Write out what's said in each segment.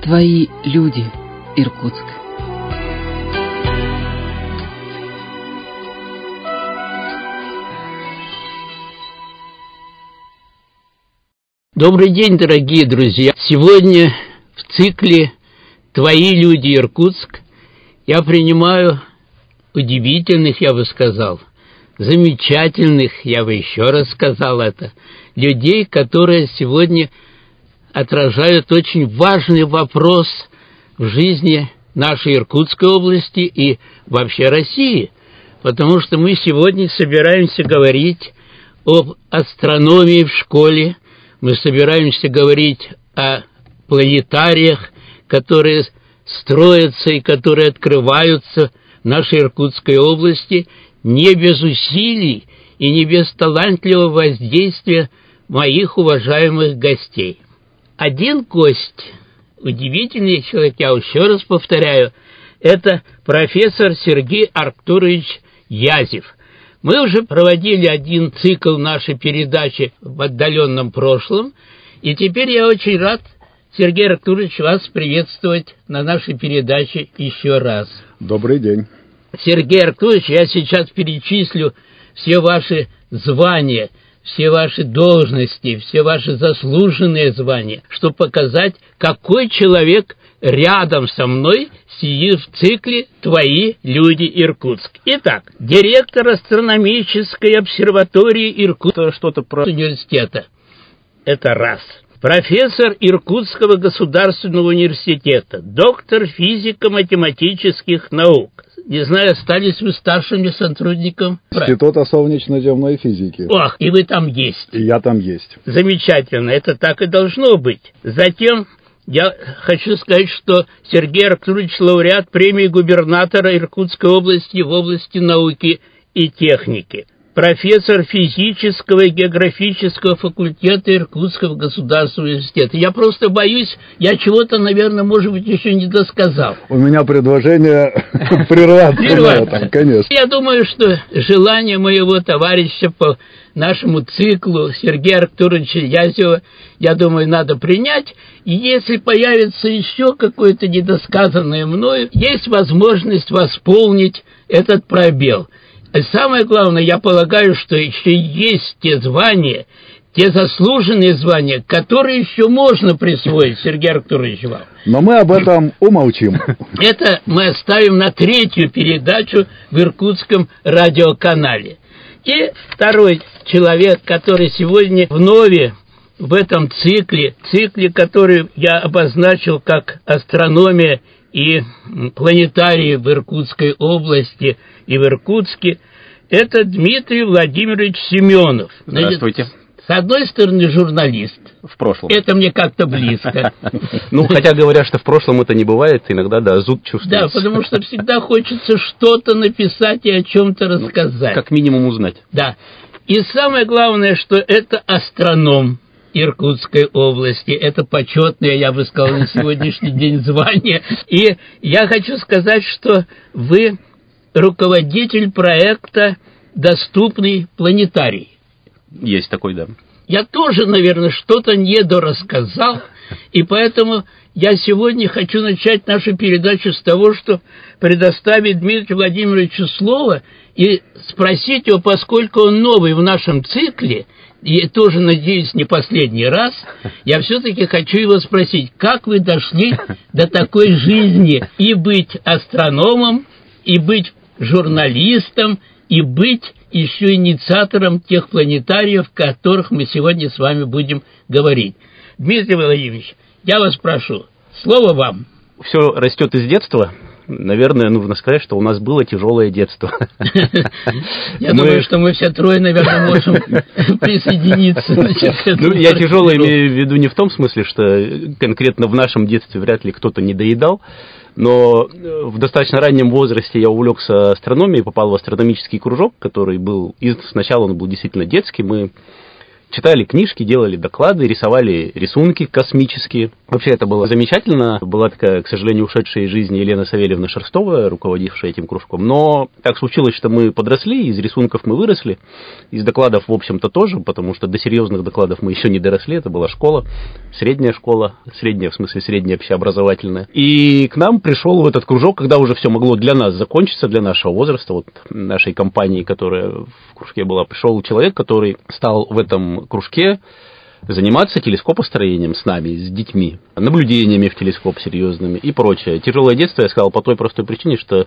Твои люди, Иркутск. Добрый день, дорогие друзья! Сегодня в цикле «Твои люди, Иркутск» я принимаю удивительных, я бы сказал, замечательных, я бы еще раз сказал это, людей, которые сегодня отражают очень важный вопрос в жизни нашей Иркутской области и вообще России, потому что мы сегодня собираемся говорить об астрономии в школе, мы собираемся говорить о планетариях, которые строятся и которые открываются в нашей Иркутской области не без усилий и не без талантливого воздействия моих уважаемых гостей. Один гость, удивительный человек, я еще раз повторяю, это профессор Сергей Арктурович Язев. Мы уже проводили один цикл нашей передачи в отдаленном прошлом, и теперь я очень рад, Сергей Арктурович, вас приветствовать на нашей передаче еще раз. Добрый день. Сергей Арктурович, я сейчас перечислю все ваши звания, все ваши должности, все ваши заслуженные звания, чтобы показать, какой человек рядом со мной сидит в цикле «Твои люди, Иркутск». Итак, директор астрономической обсерватории Иркутского университета. Это раз. Профессор Иркутского государственного университета, доктор физико-математических наук. Не знаю, остались вы старшим сотрудником Института солнечно-земной физики. Ох, и вы там есть. И я там есть. Замечательно, это так и должно быть. Затем я хочу сказать, что Сергей Арктурович лауреат премии губернатора Иркутской области в области науки и техники. Профессор физического и географического факультета Иркутского государственного университета. Я просто боюсь, я чего-то, наверное, может быть, еще не досказал. У меня предложение прерваться на этом, конечно. Я думаю, что желание моего товарища по нашему циклу Сергея Арктуровича Язева, я думаю, надо принять. И если появится еще какое-то недосказанное мною, есть возможность восполнить этот пробел. И самое главное, я полагаю, что еще есть те звания, те заслуженные звания, которые еще можно присвоить, Сергей Арктурович, вам. Но мы об этом умолчим. Это мы оставим на третью передачу в Иркутском радиоканале. И второй человек, который сегодня вновь в этом цикле, который я обозначил как астрономия и планетарии в Иркутской области и в Иркутске, это Дмитрий Владимирович Семенов. Здравствуйте. С одной стороны, журналист. В прошлом. Это мне как-то близко. Ну, хотя говорят, что в прошлом это не бывает, иногда, да, зуд чувствуется. Да, потому что всегда хочется что-то написать и о чем-то рассказать. Как минимум узнать. Да. И самое главное, что это астроном Иркутской области. Это почетное, я бы сказал, на сегодняшний день звание. И я хочу сказать, что вы руководитель проекта «Доступный планетарий». Есть такой, да. Я тоже, наверное, что-то недорассказал, и поэтому я сегодня хочу начать нашу передачу с того, что предоставить Дмитрию Владимировичу слово и спросить его, поскольку он новый в нашем цикле, и тоже, надеюсь, не последний раз, я все-таки хочу его спросить, как вы дошли до такой жизни и быть астрономом, и быть журналистом, и быть еще инициатором тех планетариев, о которых мы сегодня с вами будем говорить. Дмитрий Владимирович, я вас прошу, слово вам. Все растет из детства. Наверное, нужно сказать, что у нас было тяжелое детство. Я думаю, что мы все трое, наверное, можем присоединиться. Ну, я тяжелое имею в виду не в том смысле, что конкретно в нашем детстве вряд ли кто-то не доедал, но в достаточно раннем возрасте я увлекся астрономией, попал в астрономический кружок, который был, и сначала он был действительно детским, и читали книжки, делали доклады, рисовали рисунки космические. Вообще это было замечательно. Была такая, к сожалению, ушедшая из жизни Елена Савельевна Шерстова, руководившая этим кружком. Но так случилось, что мы подросли, из рисунков мы выросли, из докладов, в общем-то, тоже, потому что до серьезных докладов мы еще не доросли. Это была школа, средняя, в смысле средняя общеобразовательная. И к нам пришел в этот кружок, когда уже все могло для нас закончиться, для нашего возраста, вот нашей компании, которая в кружке была, пришел человек, который стал в этом кружке заниматься телескопостроением с нами, с детьми, наблюдениями в телескоп серьезными и прочее. Тяжелое детство, я сказал, по той простой причине, что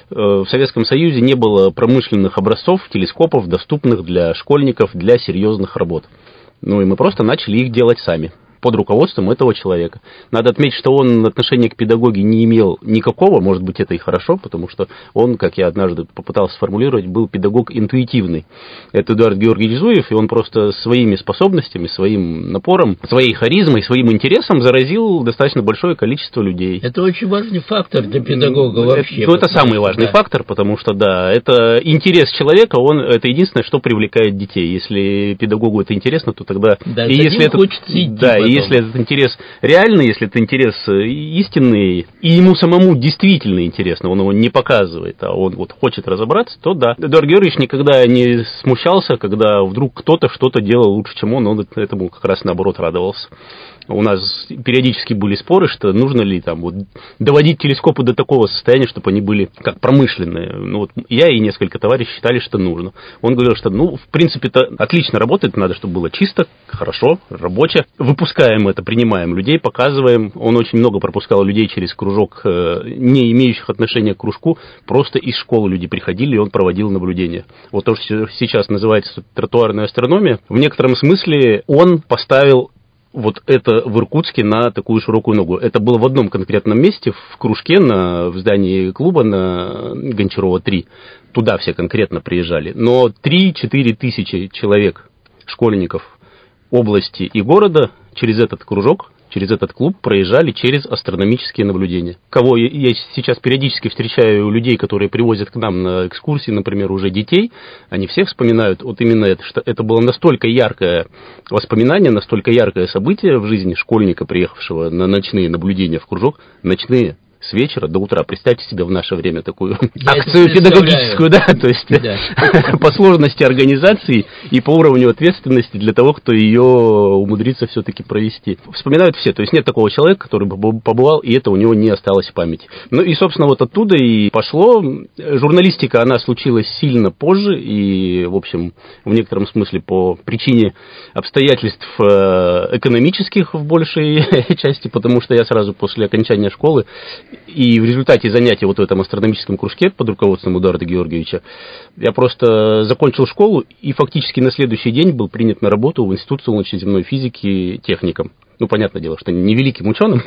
в Советском Союзе не было промышленных образцов телескопов, доступных для школьников, для серьезных работ. Ну и мы просто начали их делать сами, под руководством этого человека. Надо отметить, что он отношения к педагогии не имел никакого, может быть, это и хорошо, потому что он, как я однажды попытался сформулировать, был педагог интуитивный. Это Эдуард Георгиевич Зуев, и он просто своими способностями, своим напором, своей харизмой, своим интересом заразил достаточно большое количество людей. Это очень важный фактор для педагога вообще. Это самый важный фактор, потому что, да, это интерес человека, это единственное, что привлекает детей. Если педагогу это интересно, то тогда... Да, и если это хочется идти. Да, и если этот интерес реальный, если это интерес истинный, и ему самому действительно интересно, он его не показывает, а он вот хочет разобраться, то да. Эдуард Георгиевич никогда не смущался, когда вдруг кто-то что-то делал лучше, чем он этому как раз наоборот радовался. У нас периодически были споры, что нужно ли там вот доводить телескопы до такого состояния, чтобы они были как промышленные. Ну, вот я и несколько товарищей считали, что нужно. Он говорил, что, в принципе-то отлично работает, надо, чтобы было чисто, хорошо, рабоче. Выпускаем это, принимаем людей, показываем. Он очень много пропускал людей через кружок, не имеющих отношения к кружку, просто из школы люди приходили, и он проводил наблюдения. Вот то, что сейчас называется тротуарная астрономия, в некотором смысле он поставил вот это в Иркутске на такую широкую ногу. Это было в одном конкретном месте, в кружке, в здании клуба на Гончарова 3. Туда все конкретно приезжали. Но 3-4 тысячи человек, школьников области и города, через этот кружок, через этот клуб проезжали через астрономические наблюдения. Кого я сейчас периодически встречаю людей, которые привозят к нам на экскурсии, например, уже детей, они все вспоминают вот именно это, что это было настолько яркое воспоминание, настолько яркое событие в жизни школьника, приехавшего на ночные наблюдения в кружок, ночные, с вечера до утра. Представьте себе в наше время такую акцию педагогическую, да, то есть по сложности организации и по уровню ответственности для того, кто ее умудрится все-таки провести. Вспоминают все, то есть нет такого человека, который бы побывал, и это у него не осталось в памяти. Ну и, собственно, вот оттуда и пошло. Журналистика, она случилась сильно позже, и, в общем, в некотором смысле по причине обстоятельств экономических в большей части, потому что я сразу после окончания школы и в результате занятий вот в этом астрономическом кружке под руководством Эдуарда Георгиевича я просто закончил школу и фактически на следующий день был принят на работу в Институт солнечно-земной физики техником. Ну, понятное дело, что не великим ученым,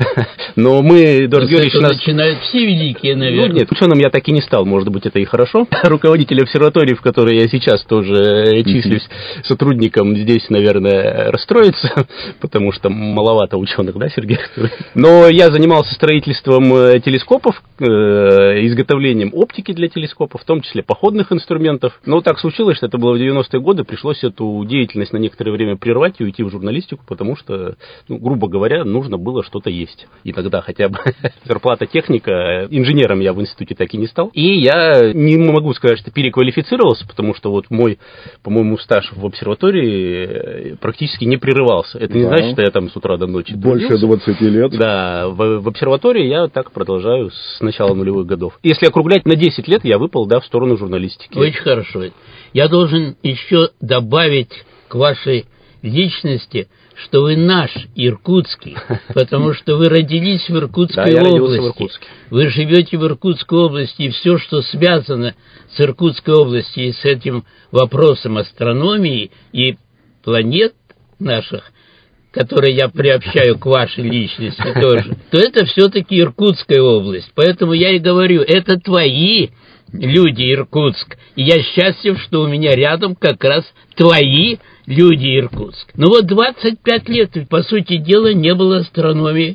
но мы, Эдуард Георгиевич, нас... начинают все великие, наверное. Ну, нет, ученым я так и не стал, может быть, это и хорошо. Руководитель обсерватории, в которой я сейчас тоже числюсь сотрудником, здесь, наверное, расстроится, потому что маловато ученых, да, Сергей? Но я занимался строительством телескопов, изготовлением оптики для телескопов, в том числе походных инструментов. Но так случилось, что это было в 90-е годы, пришлось эту деятельность на некоторое время прервать и уйти в журналистику, потому что, грубо говоря, нужно было что-то есть. Иногда хотя бы зарплата техника. Инженером я в институте так и не стал. И я не могу сказать, что переквалифицировался, потому что вот мой, по-моему, стаж в обсерватории практически не прерывался. Это не значит, что я там с утра до ночи больше трудился. 20 лет. Да, в обсерватории я так продолжаю с начала нулевых годов. Если округлять на 10 лет, я выпал, в сторону журналистики. Очень хорошо. Я должен еще добавить к вашей личности, что вы наш иркутский, потому что вы родились в Иркутской области. В Иркутске. Вы живете в Иркутской области, и все, что связано с Иркутской областью и с этим вопросом астрономии и планет наших, которые я приобщаю к вашей личности тоже, то это все-таки Иркутская область. Поэтому я и говорю, это твои люди, Иркутск. И я счастлив, что у меня рядом как раз твои люди, Иркутск. Ну вот 25 лет, по сути дела, не было астрономии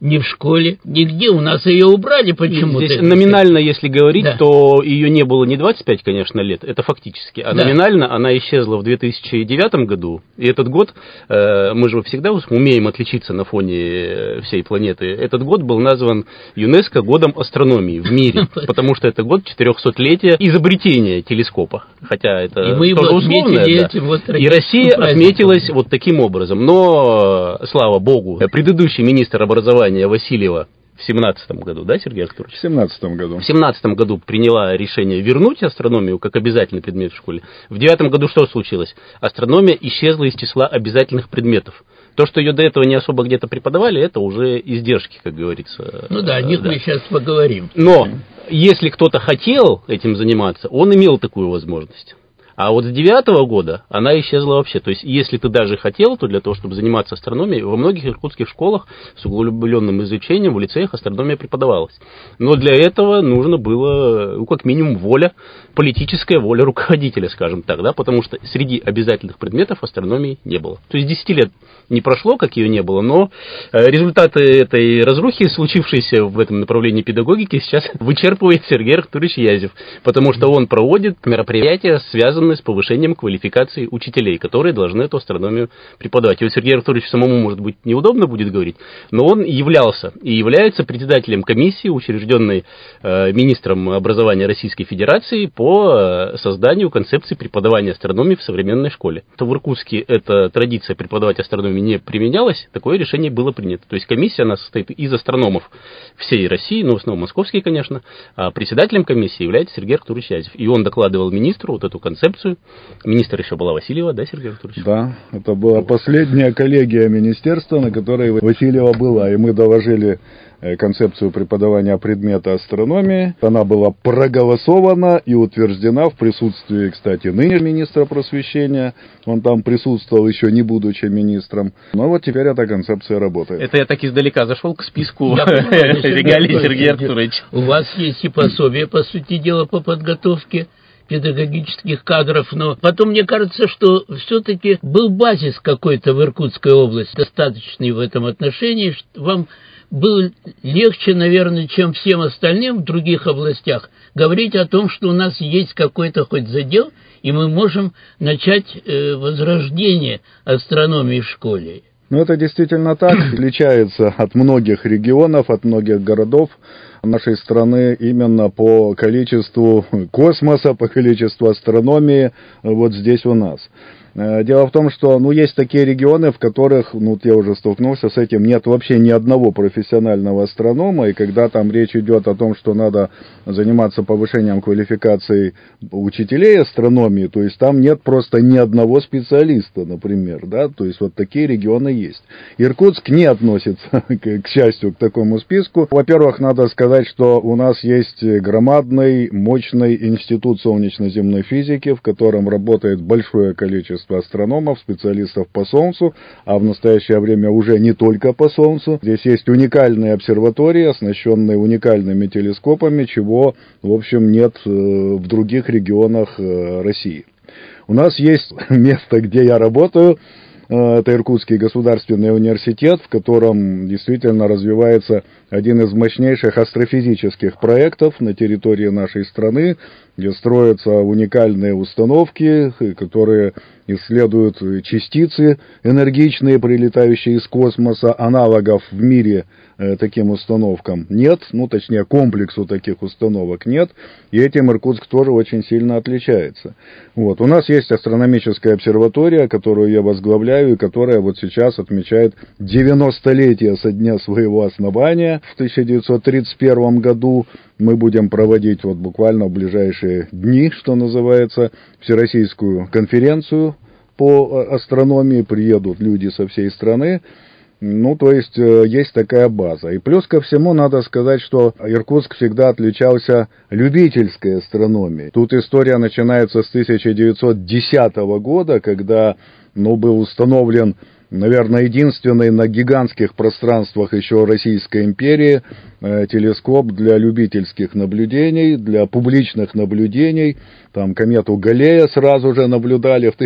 ни в школе, нигде. У нас ее убрали почему-то. Здесь номинально, если говорить, да, то ее не было не 25, конечно, лет, это фактически, а да, номинально она исчезла в 2009 году. И этот год, мы же всегда умеем отличиться на фоне всей планеты, этот год был назван ЮНЕСКО годом астрономии в мире, потому что это год 400-летия изобретения телескопа. Хотя это тоже условно. И Россия отметилась вот таким образом. Но, слава богу, предыдущий министр образования Васильева в 17 году, да, Сергей Артурович? В 17 году. В 17 году приняла решение вернуть астрономию как обязательный предмет в школе. В 9 году что случилось? Астрономия исчезла из числа обязательных предметов. То, что ее до этого не особо где-то преподавали, это уже издержки, как говорится. Ну да, о них мы сейчас поговорим. Но если кто-то хотел этим заниматься, он имел такую возможность. А вот с 9 года она исчезла вообще. То есть, если ты даже хотел, то для того, чтобы заниматься астрономией, во многих иркутских школах с углубленным изучением в лицеях астрономия преподавалась. Но для этого нужно было, ну, как минимум, воля, политическая воля руководителя, скажем так, да, потому что среди обязательных предметов астрономии не было. То есть, 10 лет не прошло, как ее не было, но результаты этой разрухи, случившейся в этом направлении педагогики, сейчас вычерпывает Сергей Артурович Язев, потому что он проводит мероприятия, связанные с повышением квалификации учителей, которые должны эту астрономию преподавать. И вот Сергею Артуровичу самому, может быть, неудобно будет говорить, но он являлся и является председателем комиссии, учрежденной министром образования Российской Федерации по созданию концепции преподавания астрономии в современной школе. В Иркутске эта традиция преподавать астрономию не применялась, такое решение было принято. То есть комиссия, она состоит из астрономов всей России, ну, в основном московские, конечно, а председателем комиссии является Сергей Артурович Язев. И он докладывал министру вот эту концепцию. Министр еще была Васильева, да, Сергей Артурович? Да, это была последняя коллегия министерства, на которой Васильева была, и мы доложили концепцию преподавания предмета астрономии. Она была проголосована и утверждена в присутствии, кстати, нынешнего министра просвещения. Он там присутствовал, еще не будучи министром. Но вот теперь эта концепция работает. Это я так издалека зашел к списку регалий Сергея Артуровича. У вас есть и пособие, по сути дела, по подготовке педагогических кадров, но потом мне кажется, что все-таки был базис какой-то в Иркутской области, достаточный в этом отношении, что вам было легче, наверное, чем всем остальным в других областях, говорить о том, что у нас есть какой-то хоть задел, и мы можем начать возрождение астрономии в школе. Ну, это действительно так, отличается от многих регионов, от многих городов нашей страны именно по количеству космоса, по количеству астрономии вот здесь у нас. Дело в том, что, есть такие регионы, в которых, я уже столкнулся с этим, нет вообще ни одного профессионального астронома, и когда там речь идет о том, что надо заниматься повышением квалификации учителей астрономии, то есть там нет просто ни одного специалиста, например, да, то есть вот такие регионы есть. Иркутск не относится, к счастью, к такому списку. Во-первых, надо сказать, что у нас есть громадный, мощный институт солнечно-земной физики, в котором работает большое количество астрономов, специалистов по Солнцу, а в настоящее время уже не только по Солнцу. Здесь есть уникальные обсерватории, оснащенные уникальными телескопами, чего, в общем, нет в других регионах России. У нас есть место, где я работаю, это Иркутский государственный университет, в котором действительно развивается один из мощнейших астрофизических проектов на территории нашей страны, где строятся уникальные установки, которые исследуют частицы энергичные, прилетающие из космоса. Аналогов в мире таким установкам нет, точнее комплексу таких установок нет, и этим Иркутск тоже очень сильно отличается. Вот. У нас есть астрономическая обсерватория, которую я возглавляю, и которая вот сейчас отмечает 90-летие со дня своего основания в 1931 году. Мы будем проводить вот буквально в ближайшие дни, что называется, всероссийскую конференцию по астрономии. Приедут люди со всей страны. То есть есть такая база. И плюс ко всему надо сказать, что Иркутск всегда отличался любительской астрономией. Тут история начинается с 1910 года, когда был установлен, наверное, единственный на гигантских пространствах еще Российской империи телескоп для любительских наблюдений, для публичных наблюдений. Там комету Галлея сразу же наблюдали в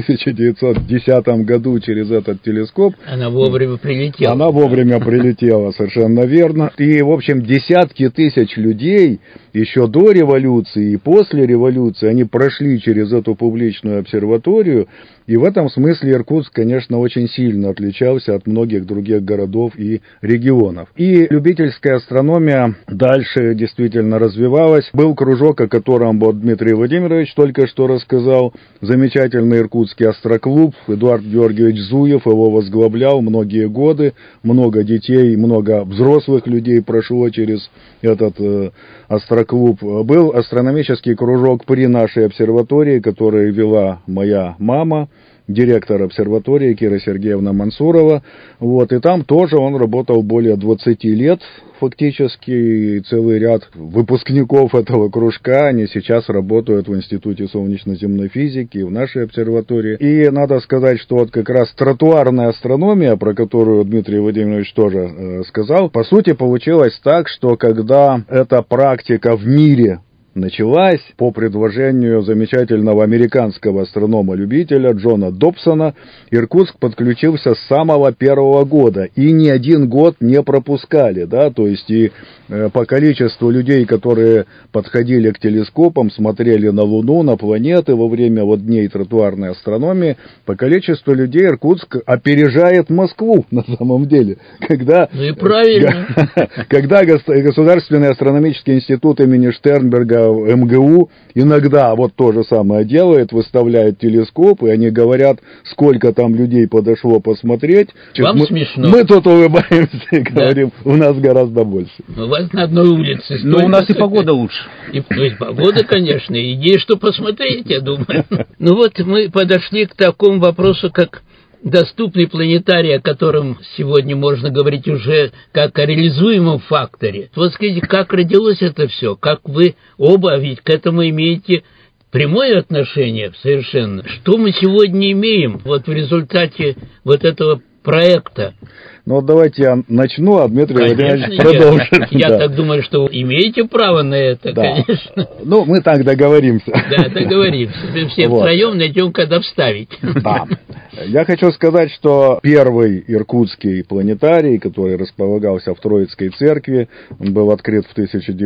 1910 году через этот телескоп. Она вовремя прилетела. Она вовремя прилетела, совершенно верно. И, в общем, десятки тысяч людей еще до революции и после революции, они прошли через эту публичную обсерваторию. И в этом смысле Иркутск, конечно, очень сильно отличался от многих других городов и регионов. И любительская астрономия дальше действительно развивалась. Был кружок, о котором вот Дмитрий Владимирович только что рассказал. Замечательный иркутский астроклуб. Эдуард Георгиевич Зуев его возглавлял многие годы. Много детей, много взрослых людей прошло через этот астроклуб. Был астрономический кружок при нашей обсерватории, который вела моя мама, директор обсерватории Кира Сергеевна Мансурова. Вот, и там тоже он работал более 20 лет фактически, и целый ряд выпускников этого кружка, они сейчас работают в Институте солнечно-земной физики, в нашей обсерватории. И надо сказать, что вот как раз тротуарная астрономия, про которую Дмитрий Владимирович тоже сказал, по сути получилось так, что когда эта практика в мире началась по предложению замечательного американского астронома-любителя Джона Добсона, Иркутск подключился с самого первого года, и ни один год не пропускали, да, то есть и по количеству людей, которые подходили к телескопам, смотрели на Луну, на планеты во время вот дней тротуарной астрономии, по количеству людей Иркутск опережает Москву на самом деле. Когда, ну и правильно. Когда Государственный астрономический институт имени Штернберга МГУ иногда вот то же самое делает, выставляет телескоп, и они говорят, сколько там людей подошло посмотреть. Вам смешно. Мы тут улыбаемся и говорим, у нас гораздо больше. У вас на одной улице. Но у нас и погода лучше. И погода, конечно, и есть что посмотреть, я думаю. Ну вот мы подошли к такому вопросу, как доступный планетарий, о котором сегодня можно говорить уже как о реализуемом факторе. Вот скажите, как родилось это все? Как вы оба ведь к этому имеете прямое отношение совершенно? Что мы сегодня имеем вот в результате вот этого проекта? Ну вот давайте я начну, а Дмитрий Владимирович продолжит. Я так думаю, что вы имеете право на это, конечно. Ну, мы так договоримся. Да, договоримся. Мы все втроем найдем, когда вставить. Да. Я хочу сказать, что первый иркутский планетарий, который располагался в Троицкой церкви, он был открыт в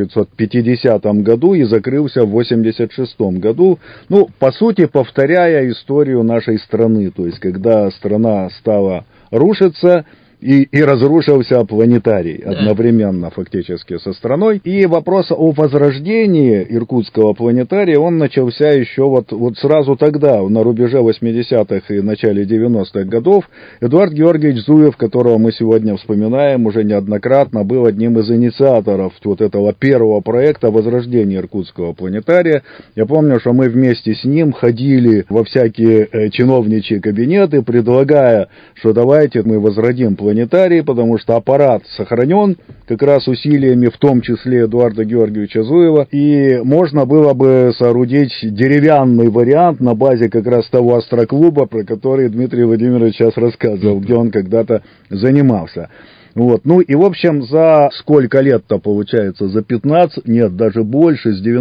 1950 году и закрылся в 1986 году. Ну, по сути, повторяя историю нашей страны. То есть, когда страна стала рушиться, и разрушился планетарий одновременно фактически со страной. И вопрос о возрождении иркутского планетария, он начался еще вот сразу тогда, на рубеже 80-х и начале 90-х годов. Эдуард Георгиевич Зуев, которого мы сегодня вспоминаем уже неоднократно, был одним из инициаторов вот этого первого проекта возрождения иркутского планетария. Я помню, что мы вместе с ним ходили во всякие чиновничьи кабинеты, предлагая, что давайте мы возродим планетарий, потому что аппарат сохранен как раз усилиями, в том числе Эдуарда Георгиевича Зуева, и можно было бы соорудить деревянный вариант на базе как раз того астроклуба, про который Дмитрий Владимирович сейчас рассказывал, где он когда-то занимался. Вот. Ну и, в общем, за сколько лет-то получается? За 15, нет, даже больше, с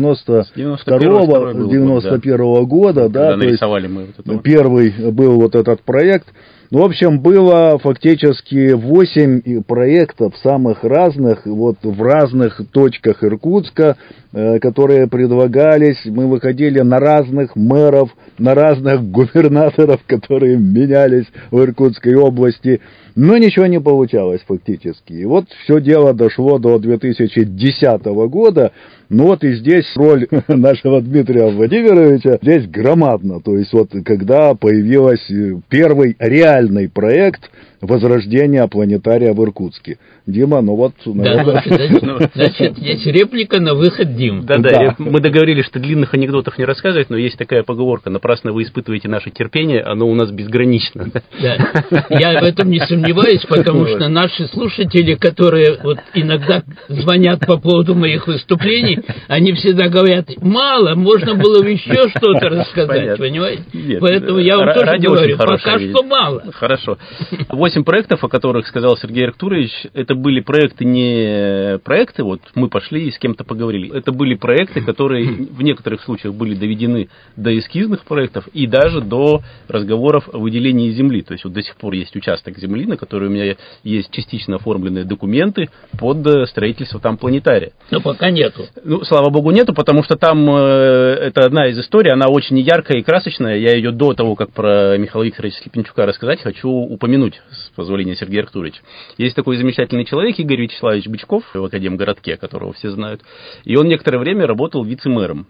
91-го года, да, то есть первый был вот этот проект. Ну, в общем, было фактически 8 проектов самых разных, вот в разных точках Иркутска, которые предлагались. Мы выходили на разных мэров, на разных губернаторов, которые менялись в Иркутской области, но ничего не получалось фактически. И вот все дело дошло до 2010 года. Ну вот и здесь роль нашего Дмитрия Владимировича здесь громадна. То есть вот когда появился первый реальный проект возрождения планетария в Иркутске. Дима, ну вот... Значит, есть реплика на выход, Дим. Да, мы договорились, что длинных анекдотов не рассказывать, но есть такая поговорка: напрасно вы испытываете наше терпение, оно у нас безгранично. Да, я в этом не сомневаюсь, потому что наши слушатели, которые вот иногда звонят по поводу моих выступлений, они всегда говорят, мало, можно было бы еще что-то рассказать, понимаете? Поэтому я вам тоже говорю, пока что мало. Хорошо. 8 проектов, о которых сказал Сергей Арктурович, это были проекты не проекты, вот мы пошли и с кем-то поговорили. Это были проекты, которые в некоторых случаях были доведены до эскизных проектов и даже до разговоров о выделении земли. То есть вот до сих пор есть участок земли, на который у меня есть частично оформленные документы под строительство там планетария. Но пока нету. Ну, слава богу, нету, потому что там это одна из историй, она очень яркая и красочная. Я ее до того, как про Михаила Викторовича Слепенчука рассказать, хочу упомянуть, с позволения Сергея Арктуровича. Есть такой замечательный человек, Игорь Вячеславович Бычков, в Академгородке, которого все знают. И он некоторое время работал вице-мэром.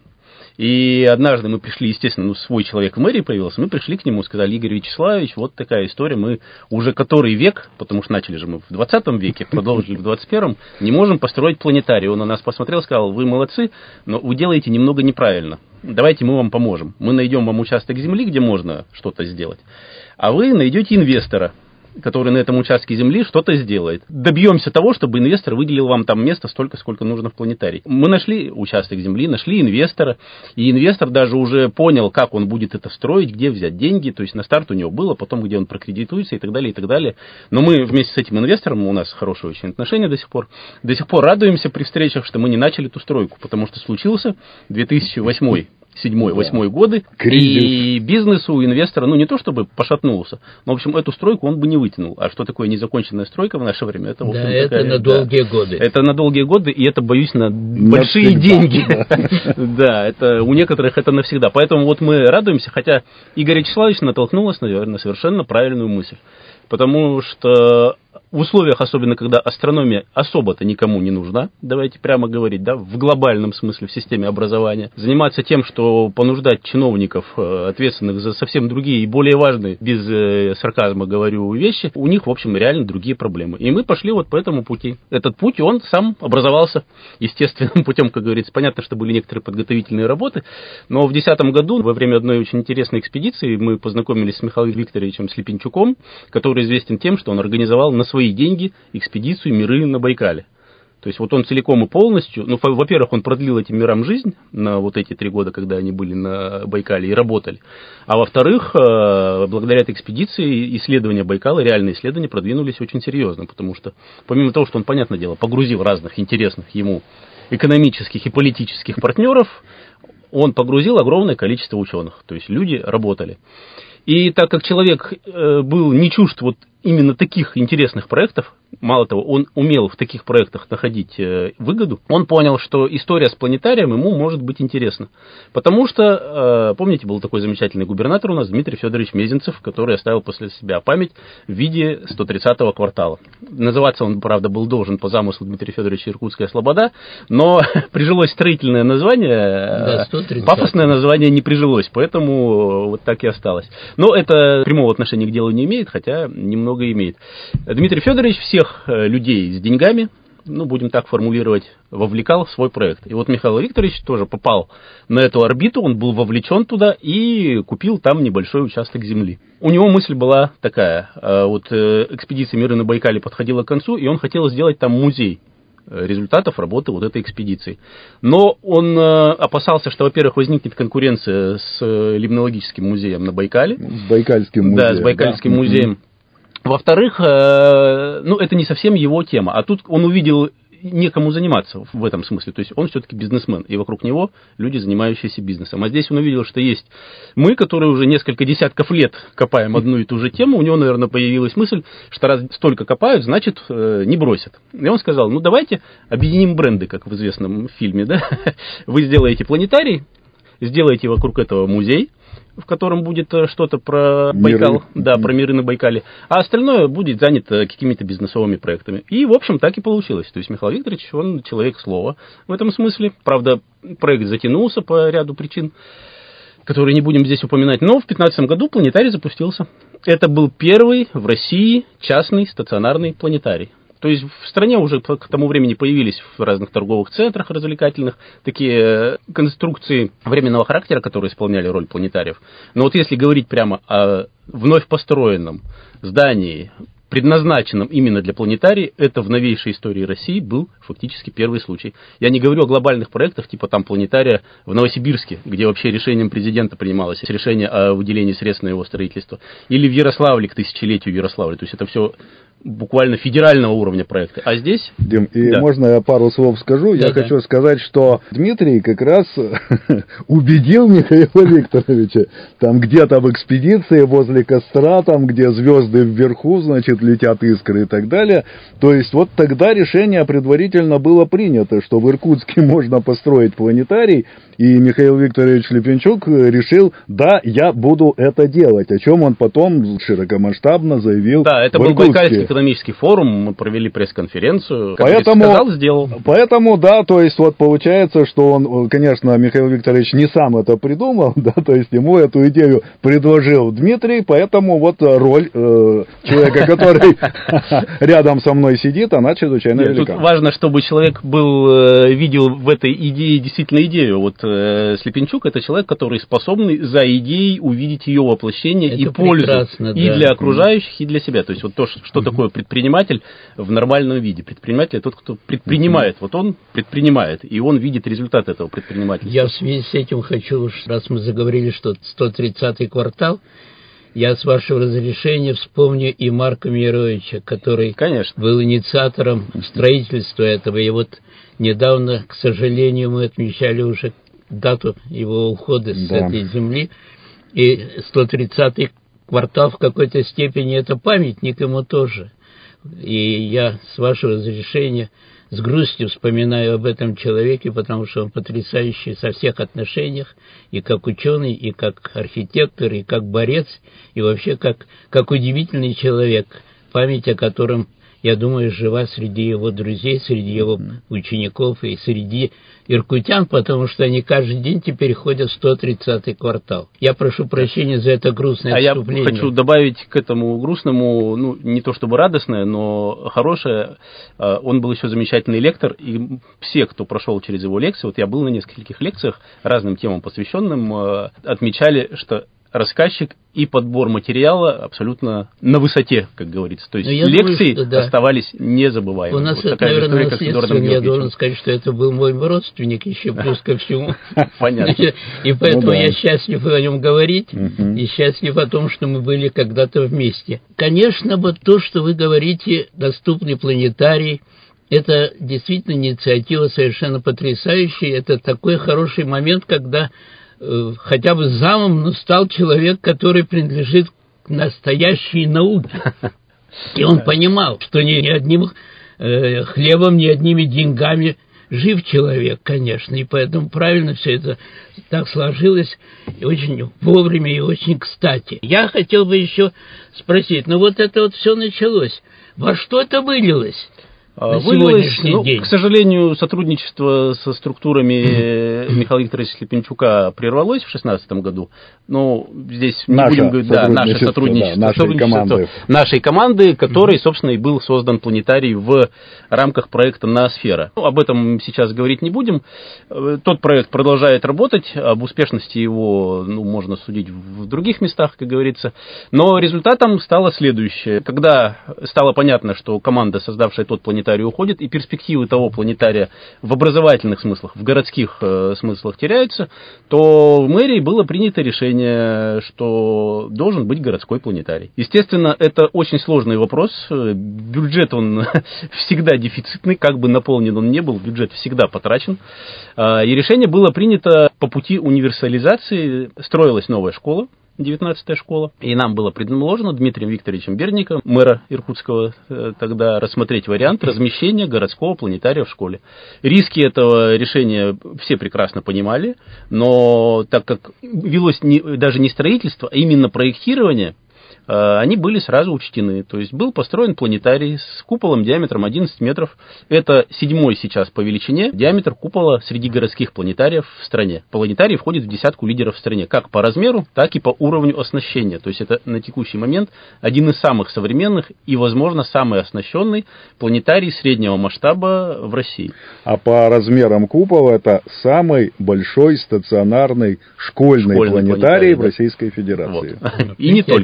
И однажды мы пришли, естественно, свой человек в мэрии появился, мы пришли к нему, сказали: Игорь Вячеславович, вот такая история, мы уже который век, потому что начали же мы в 20 веке, продолжили в 21-м, не можем построить планетарий. Он на нас посмотрел, сказал: вы молодцы, но вы делаете немного неправильно. Давайте мы вам поможем. Мы найдем вам участок земли, где можно что-то сделать, а вы найдете инвестора, который на этом участке земли что-то сделает. Добьемся того, чтобы инвестор выделил вам там место столько, сколько нужно в планетарий. Мы нашли участок земли, нашли инвестора, и инвестор даже уже понял, как он будет это строить, где взять деньги, то есть на старт у него было, потом где он прокредитуется и так далее, и так далее. Но мы вместе с этим инвестором, у нас хорошие очень отношения до сих пор радуемся при встречах, что мы не начали эту стройку, потому что случился 2008 7-8 годы, кризис. И бизнес у инвестора, не то чтобы пошатнулся, но, в общем, эту стройку он бы не вытянул. А что такое незаконченная стройка в наше время? Это, в общем, это на долгие годы. Это на долгие годы, и это, боюсь, на большие деньги. Да, это у некоторых это навсегда. Поэтому вот мы радуемся, хотя Игорь Вячеславович натолкнул нас, наверное, на совершенно правильную мысль. Потому что в условиях, особенно когда астрономия особо-то никому не нужна, давайте прямо говорить, да, в глобальном смысле, в системе образования, заниматься тем, что понуждать чиновников, ответственных за совсем другие и более важные, без сарказма говорю, вещи, у них, в общем, реально другие проблемы. И мы пошли вот по этому пути. Этот путь, он сам образовался естественным путем, как говорится. Понятно, что были некоторые подготовительные работы, но в 2010 году, во время одной очень интересной экспедиции, мы познакомились с Михаилом Викторовичем Слепенчуком, который известен тем, что он организовал на свои деньги экспедицию «Миры на Байкале». То есть вот он целиком и полностью, во-первых, он продлил этим мирам жизнь на вот эти 3 года, когда они были на Байкале и работали. А во-вторых, благодаря этой экспедиции исследования Байкала, реальные исследования продвинулись очень серьезно, потому что помимо того, что он, понятное дело, погрузил разных интересных ему экономических и политических партнеров, он погрузил огромное количество ученых, то есть люди работали. И так как человек был не чужд вот именно таких интересных проектов, мало того, он умел в таких проектах находить выгоду, он понял, что история с планетарием ему может быть интересна. Потому что, помните, был такой замечательный губернатор у нас, Дмитрий Федорович Мезенцев, который оставил после себя память в виде 130-го квартала. Называться он, правда, был должен по замыслу Дмитрия Федоровича Иркутская Слобода, но прижилось строительное название, пафосное название не прижилось, поэтому вот так и осталось. Но это прямого отношения к делу не имеет, хотя немного имеет. Дмитрий Федорович всех людей с деньгами, будем так формулировать, вовлекал в свой проект. И вот Михаил Викторович тоже попал на эту орбиту, он был вовлечен туда и купил там небольшой участок земли. У него мысль была такая, вот экспедиция «Миры на Байкале» подходила к концу, и он хотел сделать там музей результатов работы вот этой экспедиции. Но он опасался, что, во-первых, возникнет конкуренция с Лимнологическим музеем на Байкале. С Байкальским музеем. Да, с Байкальским музеем. Во-вторых, это не совсем его тема. А тут он увидел некому заниматься в этом смысле. То есть он все-таки бизнесмен, и вокруг него люди, занимающиеся бизнесом. А здесь он увидел, что есть мы, которые уже несколько десятков лет копаем одну и ту же тему. У него, наверное, появилась мысль, что раз столько копают, значит, не бросят. И он сказал: давайте объединим бренды, как в известном фильме, да? Вы сделаете планетарий, сделаете вокруг этого музей, в котором будет что-то про Байкал, про миры на Байкале, а остальное будет занято какими-то бизнесовыми проектами. И, в общем, так и получилось. То есть Михаил Викторович, он человек слова в этом смысле. Правда, проект затянулся по ряду причин, которые не будем здесь упоминать, но в 2015 году планетарий запустился. Это был первый в России частный стационарный планетарий. То есть в стране уже к тому времени появились в разных торговых центрах развлекательных такие конструкции временного характера, которые исполняли роль планетариев. Но вот если говорить прямо о вновь построенном здании, предназначенном именно для планетария, это в новейшей истории России был фактически первый случай. Я не говорю о глобальных проектах, типа там планетария в Новосибирске, где вообще решением президента принималось решение о выделении средств на его строительство, или в Ярославле к тысячелетию Ярославля. То есть это все буквально федерального уровня проекта. А здесь... Дим, и можно я пару слов скажу? Я хочу сказать, что Дмитрий как раз убедил Михаила Викторовича, там где-то в экспедиции возле костра, там где звезды вверху, значит, летят искры и так далее. То есть вот тогда решение предварительно было принято, что в Иркутске можно построить планетарий, и Михаил Викторович Липинчук решил, да, я буду это делать, о чем он потом широкомасштабно заявил. Да, это был Байкальский экономический форум, мы провели пресс-конференцию, поэтому, сказал, сделал. Поэтому, да, то есть вот получается, что он, конечно, Михаил Викторович не сам это придумал, да, то есть ему эту идею предложил Дмитрий, поэтому вот роль человека, который рядом со мной сидит, она чрезвычайно велика. Тут важно, чтобы человек видел в этой идее действительно идею. Вот Слепенчук — это человек, который способный за идеей увидеть ее воплощение и пользу и для окружающих, и для себя. То есть вот то, что такое предприниматель в нормальном виде. Предприниматель — это тот, кто предпринимает. Вот он предпринимает, и он видит результат этого предпринимательства. Я в связи с этим хочу, раз мы заговорили, что 130-й квартал, я, с вашего разрешения, вспомню и Марка Мировича, который был инициатором строительства этого. И вот недавно, к сожалению, мы отмечали уже дату его ухода с этой земли. И 130-й квартал в какой-то степени это памятник ему тоже. И я, с вашего разрешения, с грустью вспоминаю об этом человеке, потому что он потрясающий со всех отношениях, и как ученый, и как архитектор, и как борец, и вообще как удивительный человек, память о котором, я думаю, жива среди его друзей, среди его учеников и среди иркутян, потому что они каждый день теперь ходят в 130-й квартал. Я прошу прощения за это грустное отступление. Я хочу добавить к этому грустному, ну, не то чтобы радостное, но хорошее. Он был еще замечательный лектор, и все, кто прошел через его лекции, вот я был на нескольких лекциях, разным темам посвященным, отмечали, что рассказчик и подбор материала абсолютно на высоте, как говорится. То есть лекции оставались незабываемыми. У нас, вот такая наверное, наследственность, я должен сказать, что это был мой родственник еще плюс ко всему. Понятно. И поэтому я счастлив о нем говорить, и счастлив о том, что мы были когда-то вместе. Конечно, вот то, что вы говорите, доступный планетарий, это действительно инициатива совершенно потрясающая. Это такой хороший момент, когда хотя бы замом, но стал человек, который принадлежит к настоящей науке. И он понимал, что ни одним хлебом, ни одними деньгами жив человек, конечно. И поэтому правильно все это так сложилось, и очень вовремя, и очень кстати. Я хотел бы еще спросить, ну вот это вот все началось. Во что это вылилось? Вылилось, к сожалению, сотрудничество со структурами Михаила Викторовича Слепенчука прервалось в 2016 году. Но здесь не будем говорить, наше сотрудничество нашей команды, которой, собственно, и был создан планетарий в рамках проекта «Ноосфера». Об этом сейчас говорить не будем. Тот проект продолжает работать, об успешности его можно судить в других местах, как говорится. Но результатом стало следующее. Когда стало понятно, что команда, создавшая тот планетарий, уходит, и перспективы того планетария в образовательных смыслах, в городских смыслах теряются, то в мэрии было принято решение, что должен быть городской планетарий. Естественно, это очень сложный вопрос. Бюджет, он всегда дефицитный, как бы наполнен он не был, бюджет всегда потрачен. И решение было принято по пути универсализации. Строилась новая школа, 19-я школа. И нам было предложено Дмитрием Викторовичем Бердником, мэра Иркутского, тогда рассмотреть вариант размещения городского планетария в школе. Риски этого решения все прекрасно понимали, но так как велось даже не строительство, а именно проектирование, они были сразу учтены. То есть был построен планетарий с куполом диаметром 11 метров. Это 7-й сейчас по величине диаметр купола среди городских планетариев в стране. Планетарий входит в десятку лидеров в стране, как по размеру, так и по уровню оснащения. То есть это на текущий момент один из самых современных и, возможно, самый оснащенный планетарий среднего масштаба в России. А по размерам купола это самый большой стационарный школьный планетарий в Российской Федерации. Вот. И не только в России.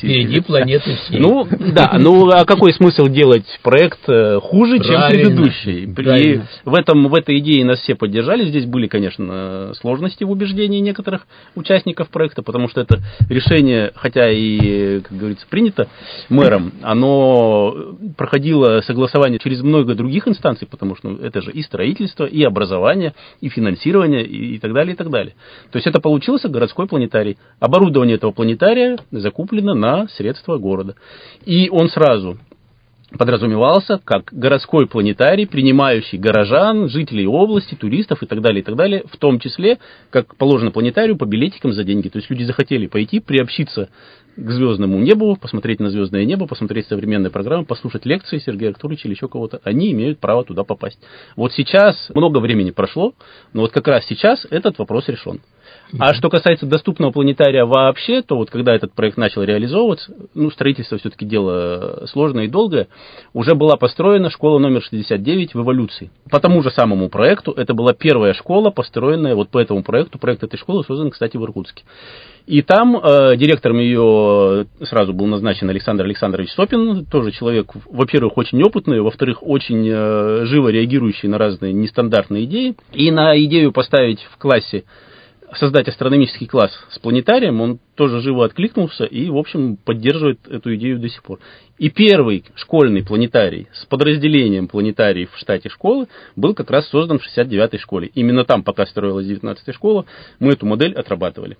Впереди планеты все. Ну, да, ну а какой смысл делать проект хуже, чем предыдущий? И в этой идее нас все поддержали. Здесь были, конечно, сложности в убеждении некоторых участников проекта, потому что это решение, хотя и, как говорится, принято мэром, оно проходило согласование через много других инстанций, потому что это же и строительство, и образование, и финансирование, и так далее, и так далее. То есть это получился городской планетарий. Оборудование этого планетария закуплено на средства города. И он сразу подразумевался как городской планетарий, принимающий горожан, жителей области, туристов и так далее, в том числе, как положено планетарию, по билетикам за деньги. То есть люди захотели пойти, приобщиться к звездному небу, посмотреть на звездное небо, посмотреть современные программы, послушать лекции Сергея Арктуровича или еще кого-то. Они имеют право туда попасть. Вот сейчас много времени прошло, но вот как раз сейчас этот вопрос решен. А что касается доступного планетария вообще, то вот когда этот проект начал реализовываться, строительство все-таки дело сложное и долгое, уже была построена школа номер 69 в Эволюции. По тому же самому проекту, это была первая школа, построенная вот по этому проекту. Проект этой школы создан, кстати, в Иркутске. И там директором ее сразу был назначен Александр Александрович Сопин, тоже человек, во-первых, очень опытный, во-вторых, очень живо реагирующий на разные нестандартные идеи. И на идею поставить в классе, создать астрономический класс с планетарием, он тоже живо откликнулся и, в общем, поддерживает эту идею до сих пор. И первый школьный планетарий с подразделением планетариев в штате школы был как раз создан в 69-й школе. Именно там, пока строилась 19-я школа, мы эту модель отрабатывали.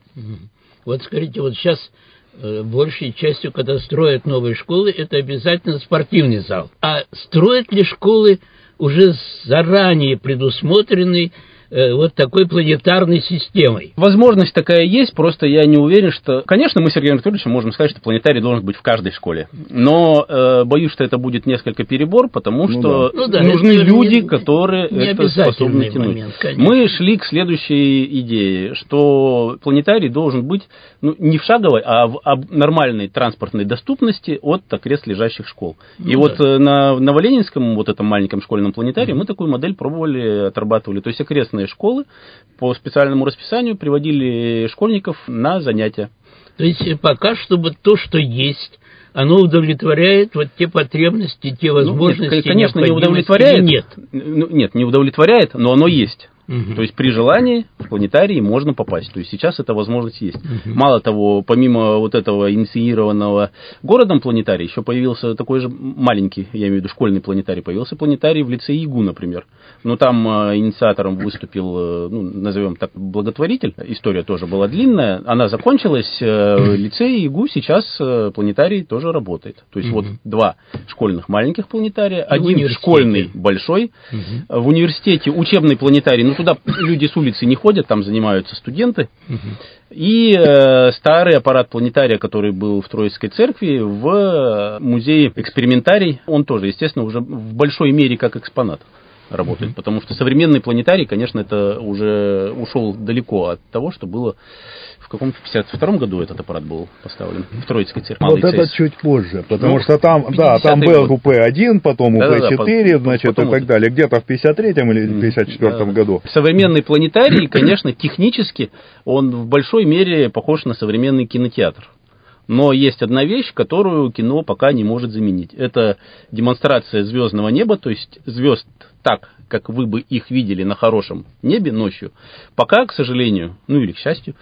Вот скажите, вот сейчас большей частью, когда строят новые школы, это обязательно спортивный зал. А строят ли школы уже заранее предусмотренные вот такой планетарной системой? Возможность такая есть, просто я не уверен, что... Конечно, мы с Сергеем Анатольевичем можем сказать, что планетарий должен быть в каждой школе, но боюсь, что это будет несколько перебор, потому что нужны люди, которые это способны тянуть. Мы шли к следующей идее, что планетарий должен быть не в шаговой, а в нормальной транспортной доступности от окрест лежащих школ. И вот на Новоленинском, вот этом маленьком школьном планетарии, мы такую модель пробовали, отрабатывали. То есть окрестные школы по специальному расписанию приводили школьников на занятия. То есть пока чтобы то, что есть, оно удовлетворяет вот те потребности, те возможности, нет, конечно, не удовлетворяет. Нет, не удовлетворяет, но оно есть. То есть при желании в планетарии можно попасть. То есть сейчас эта возможность есть. Мало того, помимо вот этого инициированного городом планетария, еще появился такой же маленький, я имею в виду школьный планетарий, появился планетарий в лицее ИГУ, например. Но там инициатором выступил, назовем так, благотворитель. История тоже была длинная. Она закончилась. В лицее ИГУ сейчас планетарий тоже работает. То есть вот два школьных маленьких планетария, один школьный большой. В университете учебный планетарий, туда люди с улицы не ходят, там занимаются студенты. И старый аппарат планетария, который был в Троицкой церкви, в музее экспериментарий, он тоже, естественно, уже в большой мере как экспонат работает. Потому что современный планетарий, конечно, это уже ушел далеко от того, что было в каком-то 52-м году этот аппарат был поставлен в Троицкой церкви. Вот это чуть позже, потому что там, там был УП-1, потом УП-4, значит, и так далее. Где-то в 53-м или 54-м году. Современный планетарий, конечно, технически он в большой мере похож на современный кинотеатр. Но есть одна вещь, которую кино пока не может заменить. Это демонстрация звездного неба, то есть звезд так, как вы бы их видели на хорошем небе ночью. Пока, к сожалению, или к счастью,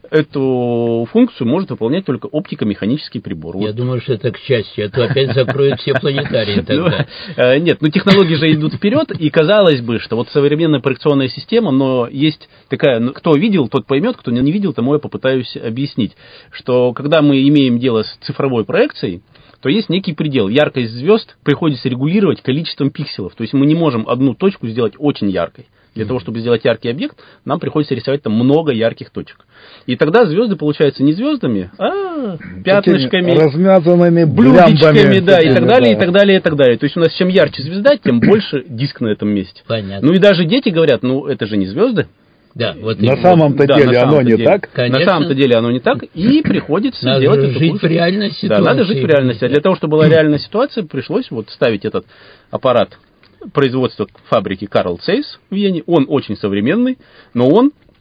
эту функцию может выполнять только оптико-механический прибор. Я думаю, что это к счастью, а то опять закроют все планетарии тогда. Нет, технологии же идут вперед, и казалось бы, что вот современная проекционная система, но есть такая, кто видел, тот поймет, кто не видел, тому я попытаюсь объяснить, что когда мы имеем дело с цифровой проекцией, то есть некий предел. Яркость звезд приходится регулировать количеством пикселов. То есть мы не можем одну точку сделать очень яркой. Для того, чтобы сделать яркий объект, нам приходится рисовать там много ярких точек. И тогда звезды получаются не звездами, а пятнышками, размазанными блюдечками, да, и так далее, и так далее, и так далее. То есть у нас чем ярче звезда, тем больше диск на этом месте. Понятно. И даже дети говорят, это же не звезды. Да, вот на самом-то деле оно не так. Конечно. На самом-то деле оно не так, и приходится делать это. Надо жить в реальной ситуации. Да, надо жить в реальности. А для того, чтобы была реальная ситуация, пришлось ставить этот аппарат производства фабрики Карл Zeiss в Вене. Он очень современный, но он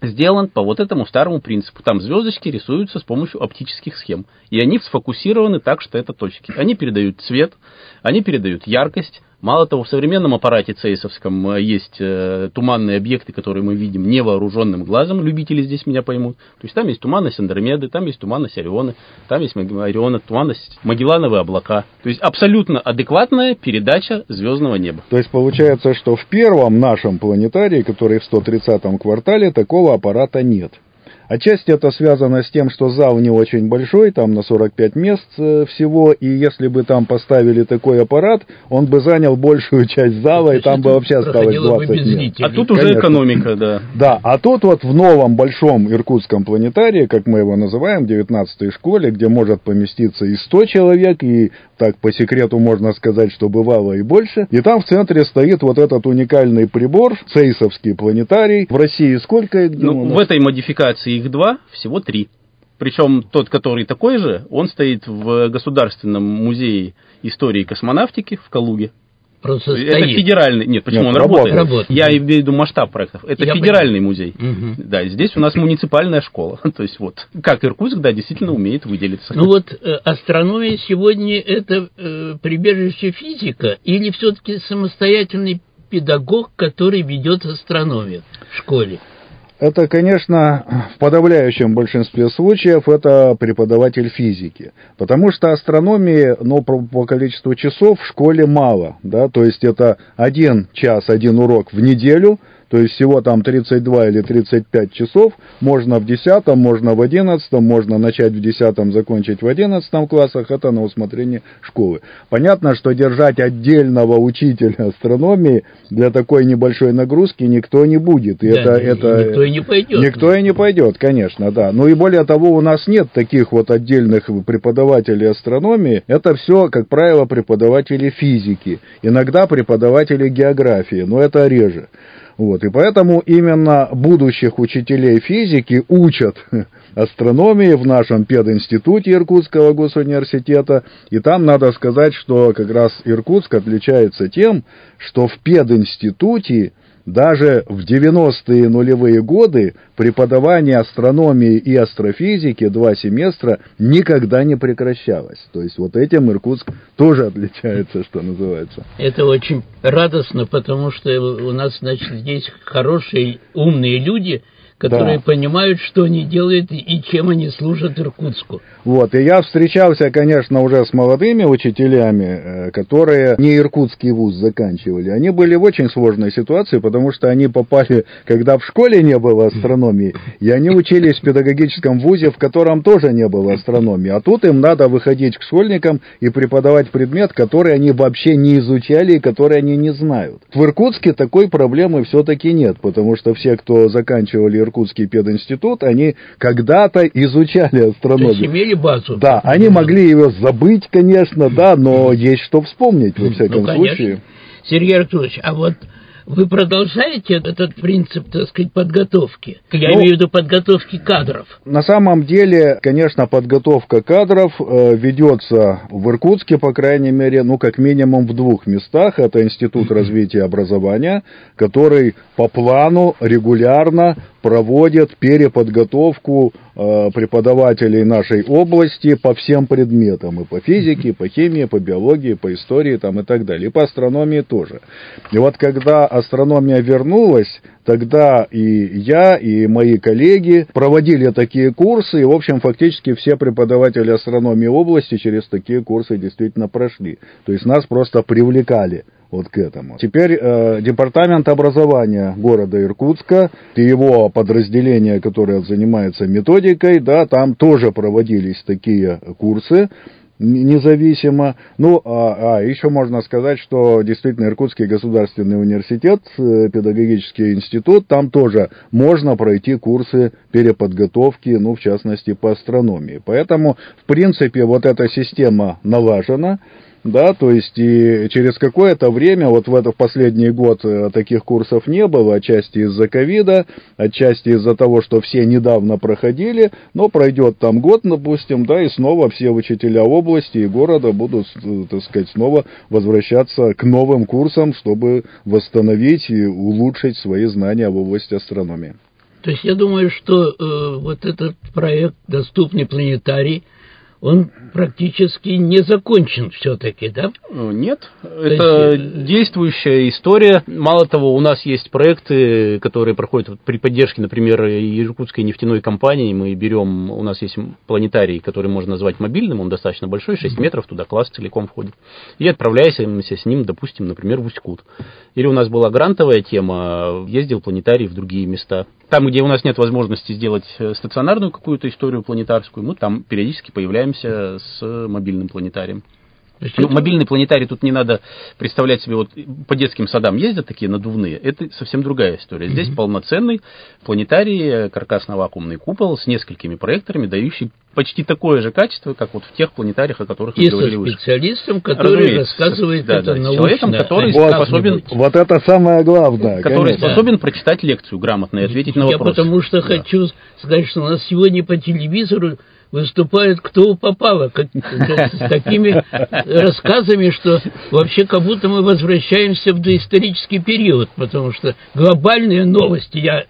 сделан по вот этому старому принципу. Там звездочки рисуются с помощью оптических схем. И они сфокусированы так, что это точки. Они передают цвет, они передают яркость. Мало того, в современном аппарате цейсовском есть туманные объекты, которые мы видим невооруженным глазом. Любители здесь меня поймут. То есть там есть туманность Андромеды, там есть туманность Ориона, там есть Ориона, туманность Магеллановые облака. То есть абсолютно адекватная передача звездного неба. То есть получается, что в первом нашем планетарии, который в 130-м квартале, такого аппарата нет. Отчасти это связано с тем, что зал не очень большой, там на 45 мест всего, и если бы там поставили такой аппарат, он бы занял большую часть зала, и там бы вообще осталось 20 мест. А тут уже экономика, да. Да, а тут вот в новом большом иркутском планетарии, как мы его называем, 19-й школе, где может поместиться и 100 человек, и так по секрету можно сказать, что бывало и больше, и там в центре стоит вот этот уникальный прибор, цейсовский планетарий. В России сколько? В этой модификации их 2, всего 3. Причем тот, который такой же, он стоит в Государственном музее истории космонавтики в Калуге. Просто это стоит. Федеральный. Нет, почему? Нет, он работает. Работает. Я имею в виду масштаб проектов. Это федеральный музей. Угу. Да, здесь у нас муниципальная школа. То есть вот, как Иркутск, да, действительно умеет выделиться. Ну вот астрономия сегодня это прибежище физика или все-таки самостоятельный педагог, который ведет астрономию в школе? Это, конечно, в подавляющем большинстве случаев это преподаватель физики, потому что астрономии, по количеству часов в школе мало, да, то есть это 1 час, 1 урок в неделю, то есть всего там 32 или 35 часов, можно в 10, можно в 11, можно начать в 10, закончить в 11 классах, это на усмотрение школы. Понятно, что держать отдельного учителя астрономии для такой небольшой нагрузки никто не будет. И да, никто и не пойдет. Никто и не пойдет, конечно, да. Ну и более того, у нас нет таких вот отдельных преподавателей астрономии, это все, как правило, преподаватели физики, иногда преподаватели географии, но это реже. Вот, и поэтому именно будущих учителей физики учат астрономии в нашем пединституте Иркутского госуниверситета. И там надо сказать, что как раз Иркутск отличается тем, что в пединституте даже в 90-е нулевые годы преподавание астрономии и астрофизики 2 семестра никогда не прекращалось. То есть вот этим Иркутск тоже отличается, что называется. Это очень радостно, потому что у нас, значит, здесь хорошие, умные люди, которые понимают, что они делают и чем они служат Иркутску. Вот, и я встречался, конечно, уже с молодыми учителями, которые не иркутский вуз заканчивали. Они были в очень сложной ситуации, потому что они попали, когда в школе не было астрономии, и они учились в педагогическом вузе, в котором тоже не было астрономии. А тут им надо выходить к школьникам и преподавать предмет, который они вообще не изучали и который они не знают. В Иркутске такой проблемы все-таки нет, потому что все, кто заканчивали Иркутский пединститут, они когда-то изучали астрономию. То есть имели базу. Да, они могли ее забыть, конечно, да, но есть что вспомнить, во всяком случае. Сергей Аркадьевич, а вот вы продолжаете этот принцип, так сказать, подготовки? Я имею в виду подготовки кадров. На самом деле, конечно, подготовка кадров ведется в Иркутске, по крайней мере, как минимум в 2 местах. Это Институт развития образования, который по плану регулярно проводит переподготовку преподавателей нашей области по всем предметам, и по физике, и по химии, по биологии, по истории там, и так далее, и по астрономии тоже. И вот когда астрономия вернулась, тогда и я, и мои коллеги проводили такие курсы, и, в общем, фактически все преподаватели астрономии области через такие курсы действительно прошли. То есть нас просто привлекали вот к этому. Теперь департамент образования города Иркутска и его подразделение, которое занимается методикой, да, там тоже проводились такие курсы независимо. Еще можно сказать, что действительно Иркутский государственный университет, педагогический институт, там тоже можно пройти курсы переподготовки, в частности, по астрономии. Поэтому, в принципе, вот эта система налажена. Да, то есть и через какое-то время, вот в последний год таких курсов не было, отчасти из-за ковида, отчасти из-за того, что все недавно проходили, но пройдет там год, допустим, да, и снова все учителя области и города будут, так сказать, снова возвращаться к новым курсам, чтобы восстановить и улучшить свои знания в области астрономии. То есть я думаю, что вот этот проект «Доступный планетарий», он практически не закончен все-таки, да? Нет, это действующая история. Мало того, у нас есть проекты, которые проходят при поддержке, например, Иркутской нефтяной компании. Мы берем, у нас есть планетарий, который можно назвать мобильным, он достаточно большой, 6 метров, туда класс целиком входит. И отправляемся с ним, допустим, например, в Усть-Кут. Или у нас была грантовая тема, ездил планетарий в другие места. Там, где у нас нет возможности сделать стационарную какую-то историю планетарскую, мы там периодически появляемся с мобильным планетарием. Ну, мобильный планетарий тут не надо представлять себе, вот по детским садам ездят такие надувные, это совсем другая история. Здесь полноценный планетарий, каркасно-вакуумный купол с несколькими проекторами, дающий почти такое же качество, как вот в тех планетариях, о которых мы говорили выше. И со специалистом, который рассказывает это научно. Человеком, который способен... Вот это самое главное. Который способен прочитать лекцию грамотно и ответить на вопрос. Я потому что хочу сказать, что у нас сегодня по телевизору выступает кто попало, с такими рассказами, что вообще как будто мы возвращаемся в доисторический период, потому что глобальные новости, я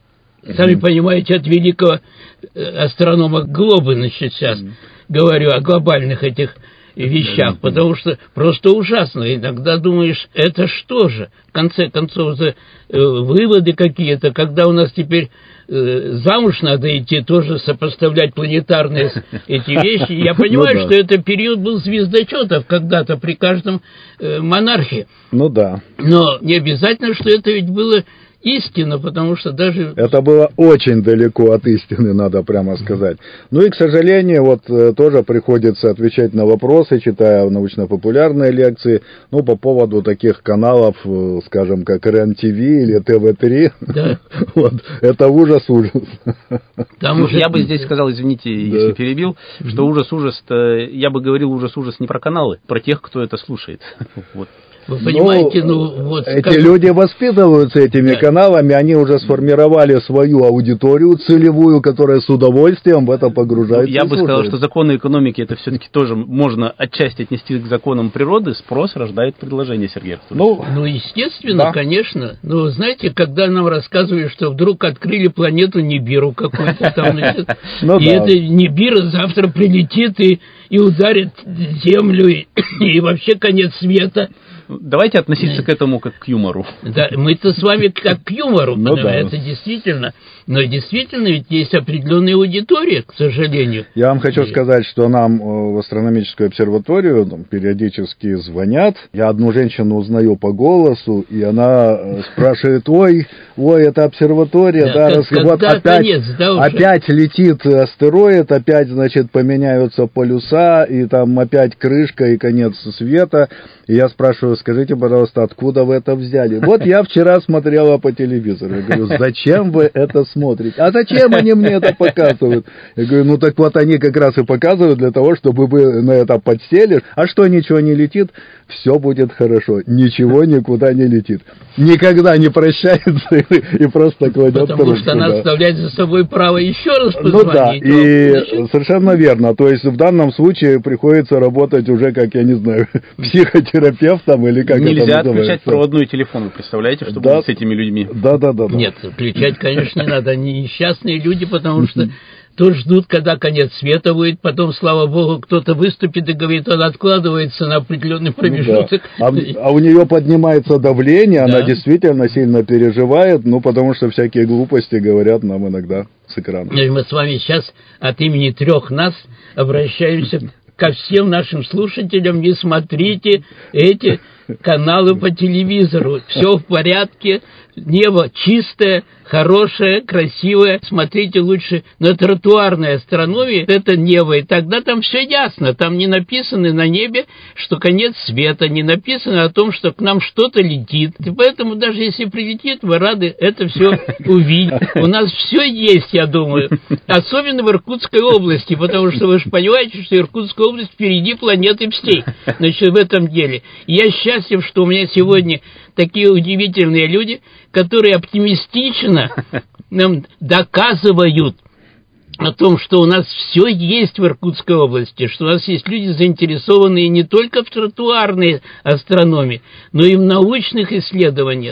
сами понимаете, от великого астронома Глобы, значит, сейчас говорю о глобальных этих вещах, потому что просто ужасно. Иногда думаешь, это что же? В конце концов, выводы какие-то, когда у нас теперь замуж надо идти, тоже сопоставлять планетарные эти вещи. Я понимаю, что это период был звездочетов когда-то при каждом монархе. Ну да. Но не обязательно, что это ведь было истина, потому что даже... Это было очень далеко от истины, надо прямо сказать. Ну и, к сожалению, вот тоже приходится отвечать на вопросы, читая научно-популярные лекции, ну, по поводу таких каналов, скажем, как РЕН-ТВ или ТВ-3. Да. Вот, это ужас-ужас. Я бы здесь сказал, извините, если перебил, что ужас-ужас-то, я бы говорил ужас-ужас не про каналы, про тех, кто это слушает. Вот. Вы понимаете, эти люди воспитываются этими каналами, они уже сформировали свою аудиторию целевую, которая с удовольствием в это погружается. Я бы сказал, что законы экономики это все-таки тоже можно отчасти отнести к законам природы. Спрос рождает предложение, Сергей Артурович. Ну, естественно, да. Конечно. Но знаете, когда нам рассказывали, что вдруг открыли планету Нибиру какую-то там, и эта Нибира завтра прилетит и ударит Землю, и вообще конец света. Давайте относиться к этому как к юмору. Да, мы-то с вами как к юмору, это действительно. Но действительно ведь есть определенная аудитория, к сожалению. Я вам хочу сказать, что нам в астрономическую обсерваторию периодически звонят. Я одну женщину узнаю по голосу, и она спрашивает, ой, это обсерватория, вот опять летит астероид, опять, значит, поменяются полюса, и там опять крышка, и конец света. И я спрашиваю, скажите, пожалуйста, откуда вы это взяли? Вот я вчера смотрела по телевизору. Я говорю, зачем вы это смотрите? А зачем они мне это показывают? Я говорю, ну так вот они как раз и показывают для того, чтобы вы на это подсели. А что, ничего не летит? Все будет хорошо. Ничего никуда не летит. Никогда не прощается и просто кладет трубку. Потому что она оставляет за собой право еще раз позвонить. Ну да, и совершенно верно. То есть в данном случае приходится работать уже, как, я не знаю, психотерапевтом или как это называется. Нельзя отключать проводной телефон, вы представляете, что будет с этими людьми? Да. Нет, отключать, конечно, не надо. Они несчастные люди, потому что то ждут, когда конец света будет, потом, слава богу, кто-то выступит и говорит, он откладывается на определенный промежуток. Да. А у нее поднимается давление, она действительно сильно переживает, потому что всякие глупости говорят нам иногда с экрана. Мы с вами сейчас от имени 3 нас обращаемся ко всем нашим слушателям: не смотрите эти каналы по телевизору, все в порядке, небо чистое, хорошее, красивое, смотрите лучше на тротуарной астрономии, это небо, и тогда там все ясно, там не написано на небе, что конец света, не написано о том, что к нам что-то летит, и поэтому даже если прилетит, вы рады это все увидеть. У нас все есть, я думаю, особенно в Иркутской области, потому что вы же понимаете, что Иркутская область впереди планеты всей, значит, в этом деле. Я счастлив, что у меня сегодня такие удивительные люди, которые оптимистично нам доказывают о том, что у нас все есть в Иркутской области, что у нас есть люди, заинтересованные не только в тротуарной астрономии, но и в научных исследованиях.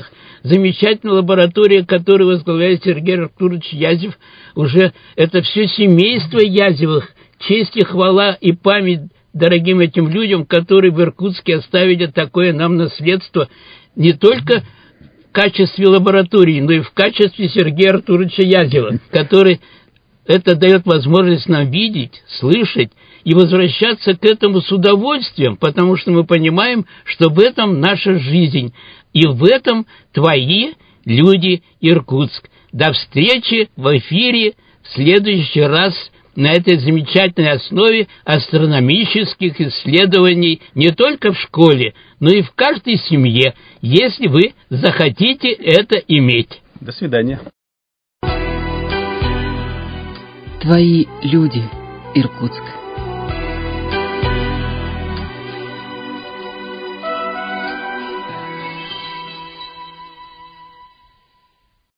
замечательная лаборатория, которую возглавляет Сергей Артурович Язев. Уже это все семейство Язевых. Честь и хвала и память дорогим этим людям, которые в Иркутске оставили такое нам наследство не только в качестве лаборатории, но и в качестве Сергея Артуровича Язева, который это дает возможность нам видеть, слышать и возвращаться к этому с удовольствием, потому что мы понимаем, что в этом наша жизнь, и в этом твои люди Иркутск. До встречи в эфире в следующий раз на этой замечательной основе астрономических исследований не только в школе, но и в каждой семье, если вы захотите это иметь. До свидания. Твои люди, Иркутск.